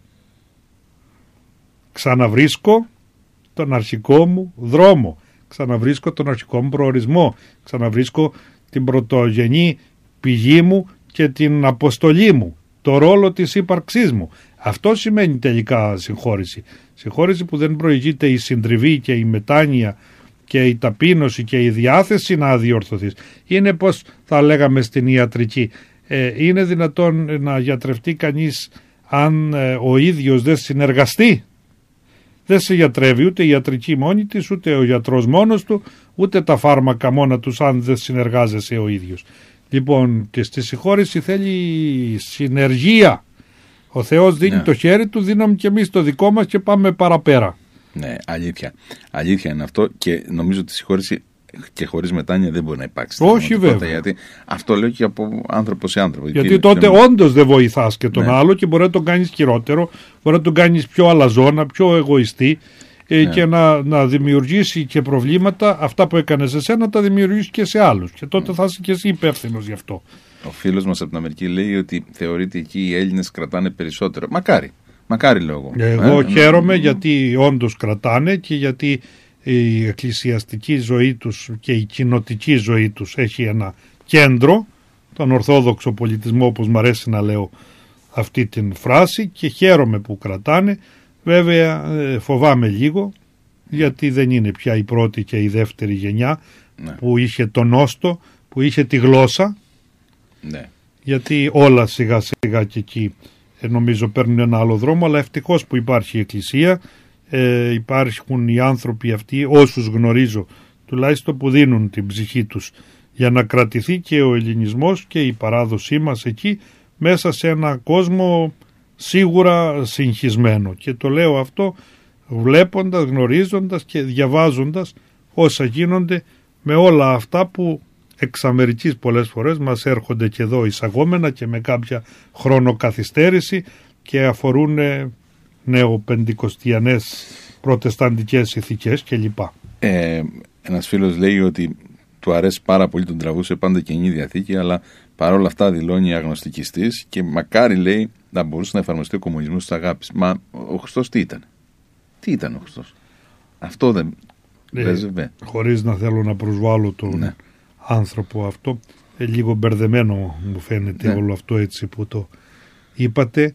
Ξαναβρίσκω τον αρχικό μου δρόμο, ξαναβρίσκω τον αρχικό μου προορισμό, ξαναβρίσκω την πρωτογενή πηγή μου και την αποστολή μου, το ρόλο της ύπαρξής μου. Αυτό σημαίνει τελικά συγχώρηση. Συγχώρηση που δεν προηγείται η συντριβή και η μετάνοια και η ταπείνωση και η διάθεση να αδιορθωθείς. Είναι, πώς θα λέγαμε στην ιατρική, είναι δυνατόν να γιατρευτεί κανείς αν ο ίδιος δεν συνεργαστεί? Δεν σε γιατρεύει ούτε η ιατρική μόνη της, ούτε ο γιατρός μόνος του, ούτε τα φάρμακα μόνα τους αν δεν συνεργάζεσαι ο ίδιος. Λοιπόν, και στη συγχώρεση θέλει συνεργία. Ο Θεός δίνει το χέρι του, δίνουμε και εμείς το δικό μας και πάμε παραπέρα. Ναι, αλήθεια. Αλήθεια είναι αυτό, και νομίζω ότι η συγχώρεση και χωρίς μετάνοια δεν μπορεί να υπάρξει. Όχι βέβαια. Γιατί αυτό λέω και από άνθρωπο σε άνθρωπο. Γιατί τότε όντως δεν βοηθάς και τον άλλο και μπορεί να τον κάνεις χειρότερο, μπορεί να τον κάνεις πιο αλαζόνα, πιο εγωιστή και να δημιουργήσει και προβλήματα. Αυτά που έκανες σε σένα τα δημιουργήσει και σε άλλους. Και τότε θα είσαι και εσύ υπεύθυνος γι' αυτό. Ο φίλος μας από την Αμερική λέει ότι θεωρείται εκεί οι Έλληνες κρατάνε περισσότερο. Μακάρι λέω εγώ. Εγώ χαίρομαι γιατί όντως κρατάνε και γιατί η εκκλησιαστική ζωή τους και η κοινοτική ζωή τους έχει ένα κέντρο, τον ορθόδοξο πολιτισμό, όπως μου αρέσει να λέω αυτή την φράση, και χαίρομαι που κρατάνε. Βέβαια φοβάμαι λίγο, γιατί δεν είναι πια η πρώτη και η δεύτερη γενιά που είχε τον νόστο, που είχε τη γλώσσα, γιατί όλα σιγά σιγά και εκεί νομίζω παίρνουν ένα άλλο δρόμο, αλλά ευτυχώς που υπάρχει η Εκκλησία. Υπάρχουν οι άνθρωποι αυτοί, όσους γνωρίζω τουλάχιστον, που δίνουν την ψυχή τους για να κρατηθεί και ο ελληνισμός και η παράδοσή μας εκεί μέσα σε ένα κόσμο σίγουρα συγχυσμένο. Και το λέω αυτό βλέποντας, γνωρίζοντας και διαβάζοντας όσα γίνονται με όλα αυτά που εξ Αμερικής πολλές φορές μας έρχονται και εδώ εισαγόμενα και με κάποια χρονοκαθυστέρηση και αφορούν νεοπεντηκοστιανές προτεσταντικές ηθικές κλπ. Ένας φίλος λέει ότι του αρέσει πάρα πολύ, τον τραβούσε πάντα Καινή Διαθήκη, αλλά παρόλα αυτά δηλώνει αγνωστικιστής και μακάρι, λέει, να μπορούσε να εφαρμοστεί ο κομμουνισμός της αγάπης. Μα ο Χριστός τι ήταν? Τι ήταν ο Χριστός? Αυτό δεν παίζευε. Χωρίς να θέλω να προσβάλλω τον άνθρωπο αυτό, λίγο μπερδεμένο μου φαίνεται όλο αυτό έτσι που το είπατε,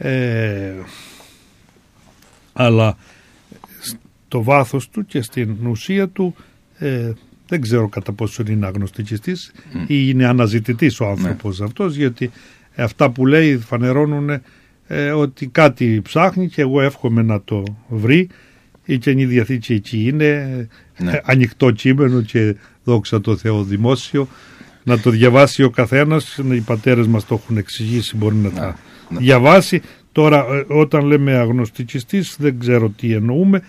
αλλά στο βάθος του και στην ουσία του δεν ξέρω κατά πόσο είναι αγνωστικιστής ή είναι αναζητητής ο άνθρωπος αυτός, γιατί αυτά που λέει φανερώνουν ότι κάτι ψάχνει και εγώ εύχομαι να το βρει. Η Καινή Διαθήκη εκεί είναι, ανοιχτό κείμενο και δόξα τω Θεώ δημόσιο, να το διαβάσει ο καθένας. Οι πατέρες μας το έχουν εξηγήσει, μπορεί να τα διαβάσει. Τώρα όταν λέμε αγνωστικιστής δεν ξέρω τι εννοούμε.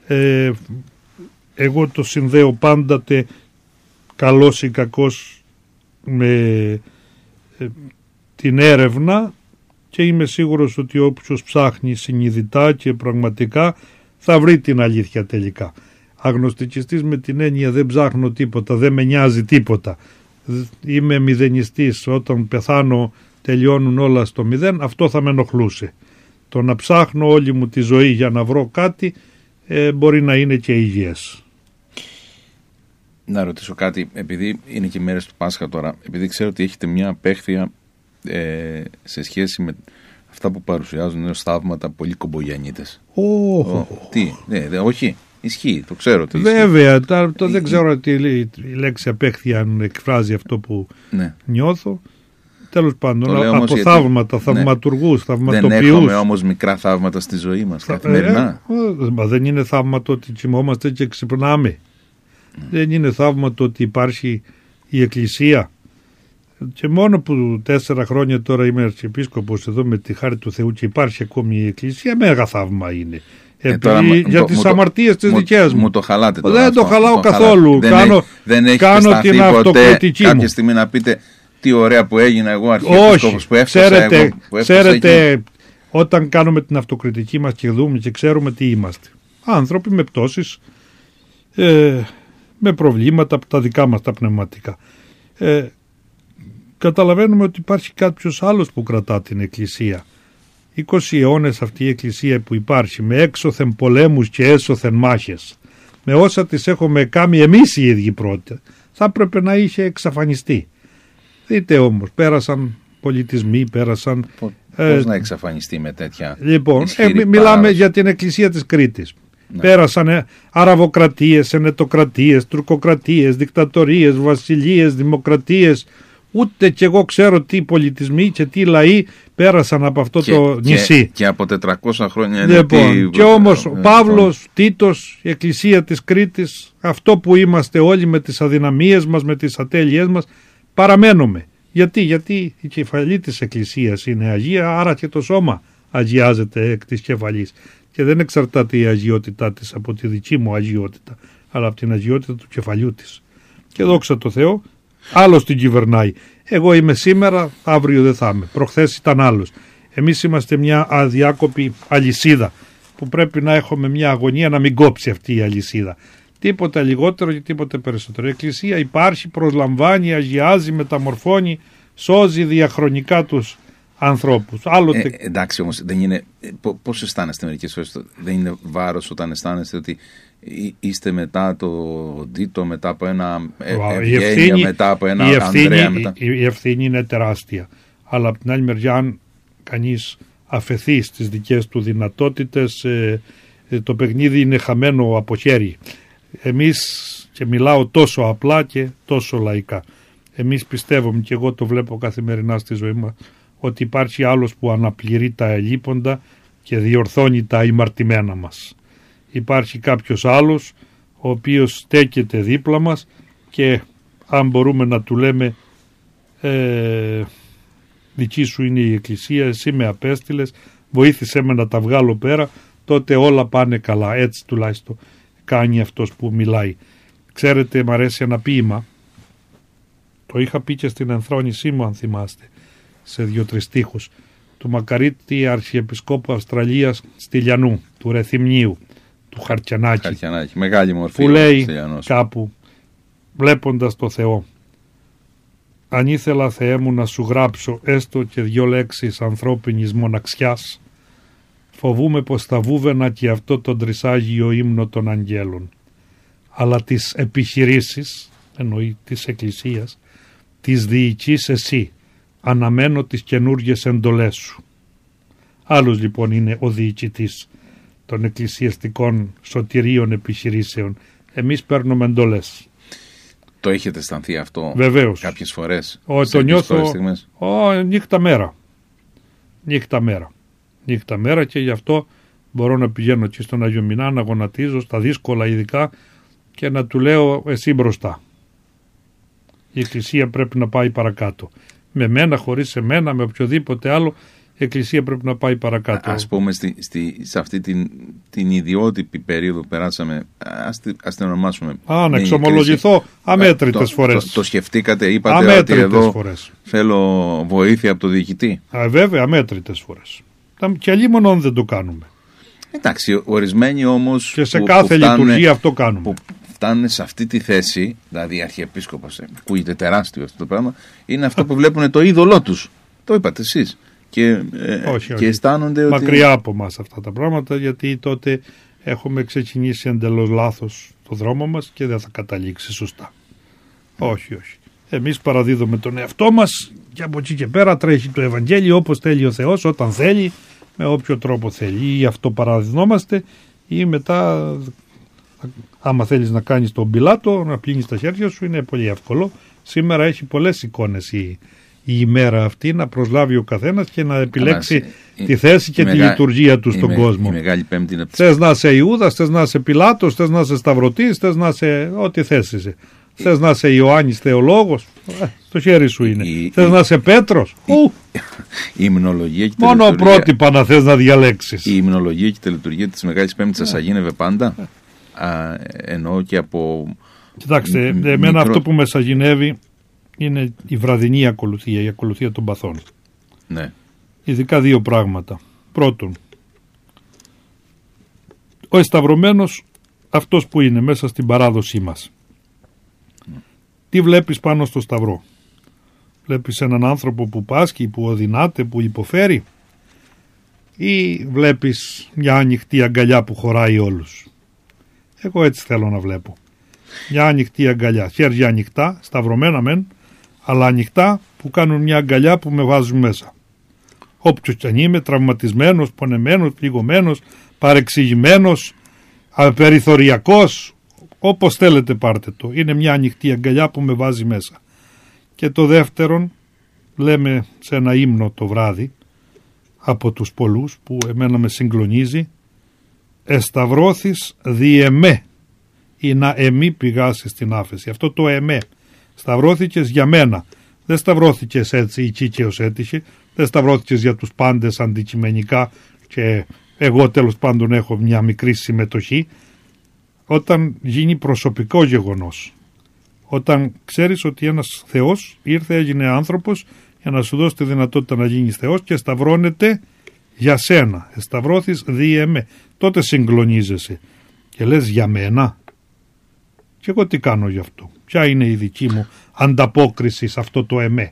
Εγώ το συνδέω πάντοτε, καλός ή κακός, με την έρευνα, και είμαι σίγουρος ότι όποιος ψάχνει συνειδητά και πραγματικά θα βρει την αλήθεια τελικά. Αγνωστικιστής με την έννοια δεν ψάχνω τίποτα, δεν με νοιάζει τίποτα, είμαι μηδενιστής, όταν πεθάνω τελειώνουν όλα στο μηδέν, αυτό θα με ενοχλούσε. Το να ψάχνω όλη μου τη ζωή για να βρω κάτι μπορεί να είναι και υγιές. Να ρωτήσω κάτι, επειδή είναι και μέρες του Πάσχα τώρα, επειδή ξέρω ότι έχετε μια απέχθεια σε σχέση με αυτά που παρουσιάζουν ως θαύματα πολλοί κομπογιανίτες. Τι, όχι, ισχύει, το ξέρω. Βέβαια, δεν ξέρω τι η λέξη απέχθεια αν εκφράζει αυτό που νιώθω. Τέλος πάντων, από θαύματα, θαυματουργούς, θαυματοποιούς. Δεν έχουμε όμως μικρά θαύματα στη ζωή μας καθημερινά? Μα δεν είναι θαύμα το ότι κοιμόμαστε και ξυπνάμε. Δεν είναι θαύμα το ότι υπάρχει η Εκκλησία. Και μόνο που 4 χρόνια τώρα είμαι αρχιεπίσκοπος εδώ με τη χάρη του Θεού και υπάρχει ακόμη η Εκκλησία, μέγα θαύμα είναι. Για τις αμαρτίες της δικές μου. Μου το χαλάτε τώρα. Δεν το χαλάω καθόλου. Δεν έχει κάνω την αυτοκριτική μου. Κάποια στιγμή να πείτε τι ωραία που έγινα εγώ αρχιεπίσκοπος που έφτασα. Ξέρετε, όταν κάνουμε την αυτοκριτική μας και δούμε και ξέρουμε τι είμαστε. Άνθρωποι με πτώσεις, με προβλήματα τα δικά μας τα πνευματικά. Καταλαβαίνουμε ότι υπάρχει κάποιος άλλος που κρατά την Εκκλησία. 20 αιώνες αυτή η Εκκλησία που υπάρχει, με έξωθεν πολέμους και έσωθεν μάχες, με όσα τις έχουμε κάνει εμείς οι ίδιοι πρώτα, θα έπρεπε να είχε εξαφανιστεί. Δείτε όμως, πέρασαν πολιτισμοί, πέρασαν... Πώς να εξαφανιστεί με τέτοια... Λοιπόν, μιλάμε για την Εκκλησία της Κρήτης. Ναι. Πέρασαν αραβοκρατίες, ενετοκρατίες, τουρκοκρατίες, δικτατορίες, βασιλείες, δημοκρατίες. Ούτε κι εγώ ξέρω τι πολιτισμοί και τι λαοί πέρασαν από αυτό το νησί. Και από 400 χρόνια λοιπόν, και όμως ο Παύλος, Τίτος, η Εκκλησία της Κρήτης, αυτό που είμαστε όλοι με τις αδυναμίες μας, με τις ατέλειές μας, παραμένουμε. Γιατί η κεφαλή της Εκκλησίας είναι Αγία, άρα και το σώμα αγιάζεται εκ της κεφαλής. Και δεν εξαρτάται η αγιότητά της από τη δική μου αγιότητα, αλλά από την αγιότητα του κεφαλιού της. Και δόξα τω Θεώ, άλλος την κυβερνάει. Εγώ είμαι σήμερα, αύριο δεν θα είμαι. Προχθές ήταν άλλος. Εμείς είμαστε μια αδιάκοπη αλυσίδα που πρέπει να έχουμε μια αγωνία να μην κόψει αυτή η αλυσίδα. Τίποτα λιγότερο και τίποτα περισσότερο. Η Εκκλησία υπάρχει, προσλαμβάνει, αγιάζει, μεταμορφώνει, σώζει διαχρονικά τους ανθρώπους. Εντάξει όμως, δεν είναι, πώς αισθάνεστε μερικές φορές? Δεν είναι βάρος όταν αισθάνεστε ότι είστε μετά το Τίτο, μετά από ένα Ευγένεια, μετά από ένα Ανδρέα? Η ευθύνη είναι τεράστια. Αλλά από την άλλη μεριά, αν κανείς αφαιθεί στις δικές του δυνατότητες, το παιχνίδι είναι χαμένο από χέρι. Εμείς, και μιλάω τόσο απλά και τόσο λαϊκά, εμείς πιστεύουμε, και εγώ το βλέπω καθημερινά στη ζωή μας, ότι υπάρχει άλλος που αναπληρεί τα ελείποντα και διορθώνει τα ημαρτημένα μας. Υπάρχει κάποιος άλλος ο οποίος στέκεται δίπλα μας και αν μπορούμε να του λέμε δική σου είναι η Εκκλησία, εσύ με απέστειλες, βοήθησέ με να τα βγάλω πέρα, τότε όλα πάνε καλά. Έτσι τουλάχιστον κάνει αυτός που μιλάει. Ξέρετε, μ' αρέσει ένα ποίημα Το είχα πει και στην ενθρόνησή μου, αν θυμάστε, σε 2-3 στίχους, του μακαρίτη Αρχιεπισκόπου Αυστραλίας Στυλιανού, του Ρεθυμνίου, του Χαρκιανάκη, μεγάλη μορφή, που λέει κάπου, βλέποντας το Θεό, αν ήθελα, Θεέ μου, να σου γράψω έστω και 2 λέξεις ανθρώπινης μοναξιάς, φοβούμαι πως θα βούβαινα και αυτό τον τρισάγιο ύμνο των αγγέλων. Αλλά τις επιχειρήσεις, εννοεί της Εκκλησίας, τις διοικείς εσύ, αναμένω τις καινούργιες εντολές σου. Άλλος λοιπόν είναι ο διοικητής των εκκλησιαστικών σωτηρίων επιχειρήσεων. Εμείς παίρνουμε εντολές. Το έχετε αισθανθεί αυτό? Βεβαίως. Κάποιες φορές? Το νιώθω νύχτα μέρα. Νύχτα μέρα, και γι' αυτό μπορώ να πηγαίνω εκεί στον Άγιο Μινά, να γονατίζω στα δύσκολα ειδικά και να του λέω εσύ μπροστά. Η Εκκλησία πρέπει να πάει παρακάτω. Με μένα, χωρίς εμένα, με οποιοδήποτε άλλο, η Εκκλησία πρέπει να πάει παρακάτω. Ας πούμε σε αυτή την ιδιότυπη περίοδο που περάσαμε, ας την ονομάσουμε. Να εξομολογηθώ αμέτρητες φορές. Το σκεφτήκατε, είπατε ότι εδώ φορές θέλω βοήθεια από το διοικητή? Βέβαια, αμέτρητες φορές. Και αλλήμον δεν το κάνουμε. Εντάξει, ορισμένοι όμως και σε κάθε λειτουργία αυτό κάνουμε. Που φτάνουν σε αυτή τη θέση, δηλαδή αρχιεπίσκοπος, ακούγεται τεράστιο αυτό το πράγμα, είναι αυτό που βλέπουν το είδωλό τους. Το είπατε εσείς. Και αισθάνονται ότι... Μακριά από μας αυτά τα πράγματα, γιατί τότε έχουμε ξεκινήσει εντελώς λάθος το δρόμο μας και δεν θα καταλήξει σωστά. Όχι. Εμείς παραδίδουμε τον εαυτό μας και από εκεί και πέρα τρέχει το Ευαγγέλιο όπως θέλει ο Θεός, όταν θέλει, με όποιο τρόπο θέλει. Ή αυτό παραδιδόμαστε, ή μετά, άμα θέλεις να κάνεις τον πιλάτο, να πλύνεις τα χέρια σου, είναι πολύ εύκολο. Σήμερα έχει πολλές εικόνες η ημέρα αυτή, να προσλάβει ο καθένας και να επιλέξει τη θέση και τη λειτουργία του στον κόσμο. Θες να είσαι Ιούδας, θες να είσαι Πιλάτος, θες να είσαι Σταυρωτής, θες να είσαι ό,τι θες είσαι. Θες να είσαι Ιωάννης Θεολόγος, στο χέρι σου είναι. Θες να είσαι Πέτρος, η υμνολογία και μόνο πρότυπα να θες να διαλέξεις. Η υμνολογία και η τελετουργία της Μεγάλης Πέμπτης σας αγίνευε πάντα? Εννοώ και από... Κοιτάξτε, εμένα αυτό που με σαγηνεύει είναι η βραδινή ακολουθία, η ακολουθία των παθών. Ναι. Ειδικά 2 πράγματα. Πρώτον, ο εσταυρωμένος, αυτός που είναι μέσα στην παράδοσή μας. Τι βλέπεις πάνω στο σταυρό? Βλέπεις έναν άνθρωπο που πάσχει, που οδυνάται, που υποφέρει, ή βλέπεις μια ανοιχτή αγκαλιά που χωράει όλους? Εγώ έτσι θέλω να βλέπω. Μια ανοιχτή αγκαλιά, χέρια ανοιχτά, σταυρωμένα μεν, αλλά ανοιχτά, που κάνουν μια αγκαλιά που με βάζουν μέσα. Όποιος κι αν είμαι, τραυματισμένος, πονεμένος, πληγωμένος, παρεξηγημένος, απεριθωριακός, όπως θέλετε πάρτε το. Είναι μια ανοιχτή αγκαλιά που με βάζει μέσα. Και το δεύτερον, λέμε σε ένα ύμνο το βράδυ, από τους πολλούς που εμένα με συγκλονίζει, «Εσταυρώθης δι' εμέ», ή να εμή πηγάσει στην άφεση. Αυτό το εμέ. Σταυρώθηκες για μένα. Δεν σταυρώθηκες έτσι εκεί και ως έτυχε. Δεν σταυρώθηκες για τους πάντες αντικειμενικά και εγώ τέλος πάντων έχω μια μικρή συμμετοχή. Όταν γίνει προσωπικό γεγονός. Όταν ξέρεις ότι ένας Θεός ήρθε, έγινε άνθρωπος για να σου δώσει τη δυνατότητα να γίνεις Θεός και σταυρώνεται για σένα. Σταυρώθης δι' εμέ. Τότε συγκλονίζεσαι. Και λες για μένα. Και εγώ τι κάνω γι' αυτό? Ποια είναι η δική μου ανταπόκριση σε αυτό το εμέ?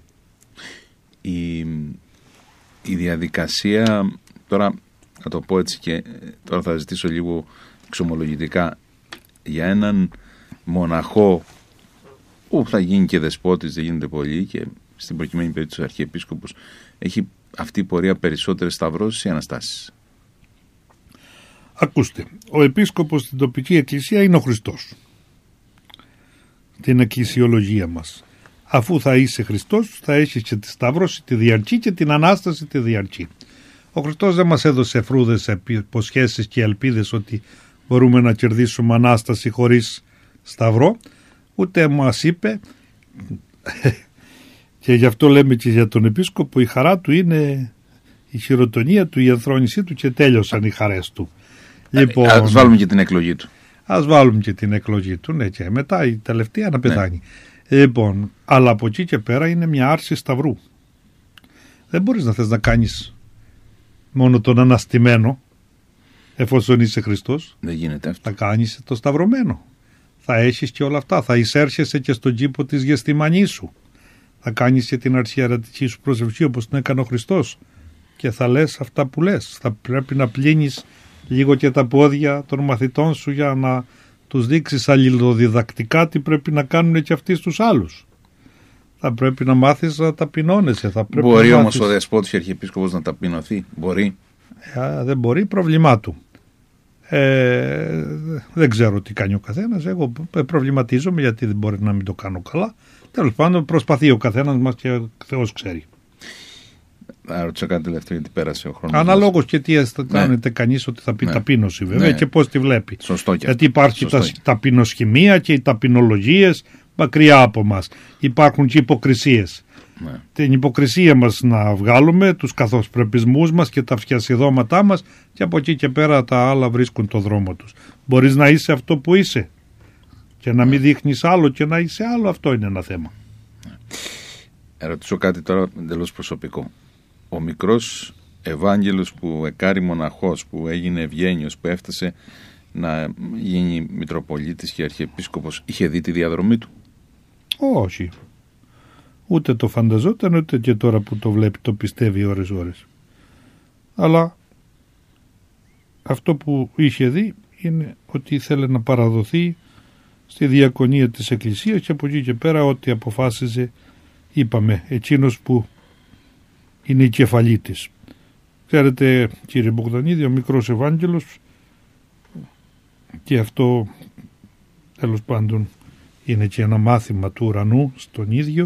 Η διαδικασία, τώρα θα το πω έτσι και τώρα θα ζητήσω λίγο εξομολογητικά, για έναν μοναχό που θα γίνει και δεσπότης, δεν γίνεται πολύ, και στην προκειμένη περίπτωση αρχιεπίσκοπος, έχει αυτή η πορεία περισσότερες σταυρώσεις ή αναστάσεις? Ακούστε, ο επίσκοπος στην τοπική εκκλησία είναι ο Χριστός. Την εκκλησιολογία μας. Αφού θα είσαι Χριστός, θα έχεις και τη σταύρωση, τη διαρκή, και την Ανάσταση, τη διαρκή. Ο Χριστός δεν μας έδωσε φρούδες, υποσχέσεις και ελπίδες ότι μπορούμε να κερδίσουμε Ανάσταση χωρίς σταυρό, ούτε μας είπε, και γι' αυτό λέμε και για τον επίσκοπο, η χαρά του είναι η χειροτονία του, η ενθρόνησή του, και τέλειωσαν οι χαρές του. Λοιπόν, ας βάλουμε και την εκλογή του. Ας βάλουμε και την εκλογή του, ναι, και μετά η τελευταία να πεθάνει. Λοιπόν, αλλά από εκεί και πέρα είναι μια άρση σταυρού. Δεν μπορείς να θες να κάνεις μόνο τον αναστημένο, εφόσον είσαι Χριστός. Δεν γίνεται αυτό. Θα κάνεις το σταυρωμένο. Θα έχεις και όλα αυτά. Θα εισέρχεσαι και στον κήπο της Γεστημανής σου. Θα κάνεις και την αρχιερατική σου προσευχή όπως την έκανε ο Χριστός. Και θα λες αυτά που λες. Θα πρέπει να πλύνεις λίγο και τα πόδια των μαθητών σου για να τους δείξεις αλληλοδιδακτικά τι πρέπει να κάνουν και αυτοί στους άλλους. Θα πρέπει να μάθεις να ταπεινώνεσαι. Μπορεί όμως ο Δεσπότης και Αρχιεπίσκοπος να ταπεινωθεί? Μπορεί. Δεν μπορεί, πρόβλημά του. Δεν ξέρω τι κάνει ο καθένας. Εγώ προβληματίζομαι γιατί δεν μπορεί να μην το κάνω καλά. Τέλος πάντων, προσπαθεί ο καθένας μας και ο Θεός ξέρει. Θα ρωτήσω κάτι τελευταίο γιατί πέρασε ο χρόνος. Αναλόγως και τι αισθάνεται κανείς ότι θα πει ταπείνωση, βέβαια, και πώς τη βλέπει. Σωστό και γιατί υπάρχει ταπεινοσχημία και οι ταπεινολογίες μακριά από μας. Υπάρχουν και υποκρισίες. Ναι. Την υποκρισία μας να βγάλουμε, τους καθοσπρεπισμούς μας και τα φτιασιδώματά μας, και από εκεί και πέρα τα άλλα βρίσκουν το δρόμο τους. Μπορείς να είσαι αυτό που είσαι και να μην δείχνεις άλλο και να είσαι άλλο. Αυτό είναι ένα θέμα. Ρωτήσω κάτι τώρα εντελώς προσωπικό. Ο μικρός Ευάγγελος που εκάρει μοναχός, που έγινε ευγένιος, που έφτασε να γίνει Μητροπολίτης και Αρχιεπίσκοπος, είχε δει τη διαδρομή του? Όχι. Ούτε το φανταζόταν, ούτε και τώρα που το βλέπει το πιστεύει ώρες. Αλλά αυτό που είχε δει είναι ότι ήθελε να παραδοθεί στη διακονία της Εκκλησίας και από εκεί και πέρα ό,τι αποφάσιζε, είπαμε, εκείνος που είναι η κεφαλή της. Ξέρετε, κύριε Μπογδανίδη, ο μικρός Ευάγγελος, και αυτό τέλος πάντων είναι και ένα μάθημα του ουρανού στον ίδιο,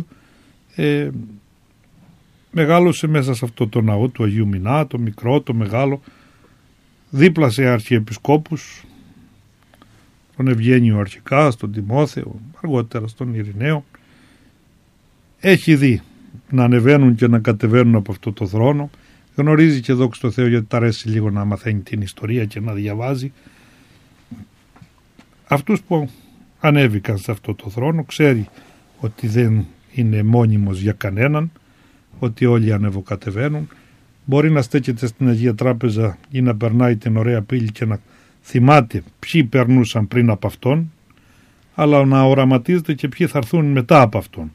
μεγάλωσε μέσα σε αυτό το ναό του Αγίου Μινά, το μικρό, το μεγάλο, δίπλα σε αρχιεπισκόπους, τον Ευγένιο αρχικά, στον Τιμόθεο, αργότερα στον Ειρηναίο. Έχει δει να ανεβαίνουν και να κατεβαίνουν από αυτό το θρόνο. Γνωρίζει και δόξα τω Θεώ, γιατί τα αρέσει λίγο να μαθαίνει την ιστορία και να διαβάζει. Αυτούς που ανέβηκαν σε αυτό το θρόνο, ξέρει ότι δεν είναι μόνιμος για κανέναν, ότι όλοι ανεβοκατεβαίνουν. Μπορεί να στέκεται στην Αγία Τράπεζα ή να περνάει την ωραία πύλη και να θυμάται ποιοι περνούσαν πριν από αυτόν, αλλά να οραματίζεται και ποιοι θα έρθουν μετά από αυτόν.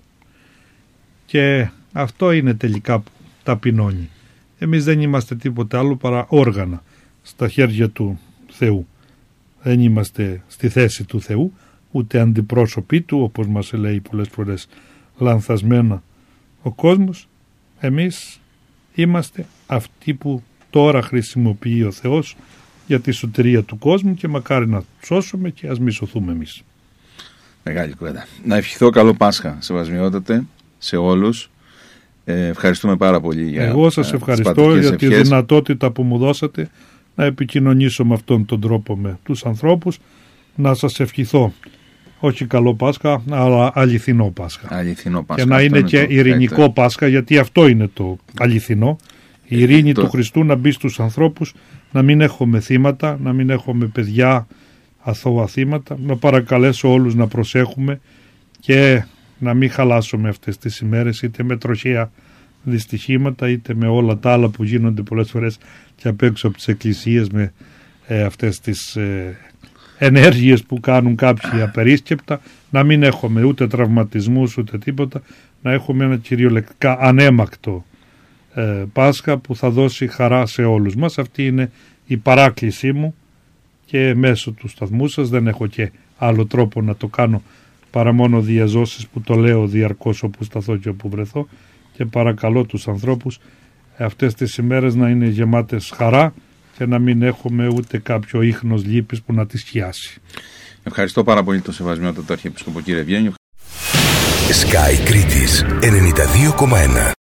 Και αυτό είναι τελικά που ταπεινώνει. Εμείς δεν είμαστε τίποτε άλλο παρά όργανα στα χέρια του Θεού. Δεν είμαστε στη θέση του Θεού, ούτε αντιπρόσωποι του, όπως μας λέει πολλές φορές λανθασμένα ο κόσμος. Εμείς είμαστε αυτοί που τώρα χρησιμοποιεί ο Θεός για τη σωτηρία του κόσμου, και μακάρι να σώσουμε και ας μη σωθούμε εμείς. Μεγάλη κουβέντα. Να ευχηθώ καλό Πάσχα, σεβασμιότατε, σε όλους. Ευχαριστούμε πάρα πολύ για Εγώ σας ευχαριστώ για τη δυνατότητα που μου δώσατε να επικοινωνήσω με αυτόν τον τρόπο με τους ανθρώπους. Να σας ευχηθώ όχι καλό Πάσχα, αλλά αληθινό Πάσχα. Αληθινό Πάσχα. Και να είναι και ειρηνικό Πάσχα, γιατί αυτό είναι το αληθινό. Η ειρήνη του Χριστού να μπει στους ανθρώπους, να μην έχουμε θύματα, να μην έχουμε παιδιά αθώα θύματα. Να παρακαλέσω όλους να προσέχουμε και να μην χαλάσουμε αυτές τις ημέρες, είτε με τροχαία δυστυχήματα, είτε με όλα τα άλλα που γίνονται πολλές φορές και απ' έξω από τις εκκλησίες, με αυτές τις ενέργειες που κάνουν κάποιοι απερίσκεπτα. Να μην έχουμε ούτε τραυματισμούς ούτε τίποτα, να έχουμε ένα κυριολεκτικά ανέμακτο Πάσχα που θα δώσει χαρά σε όλους μας. Αυτή είναι η παράκλησή μου, και μέσω του σταθμού σας δεν έχω και άλλο τρόπο να το κάνω παρά μόνο διαζώσεις που το λέω διαρκώς όπου σταθώ και όπου βρεθώ, και παρακαλώ τους ανθρώπους αυτές τις ημέρες να είναι γεμάτες χαρά και να μην έχουμε ούτε κάποιο ίχνος λύπης που να τη σκιάσει. Ευχαριστώ πάρα πολύ το σεβασμιότατο Αρχιεπίσκοπο κύριε Ευγένιο. Sky Κρήτης 92,1.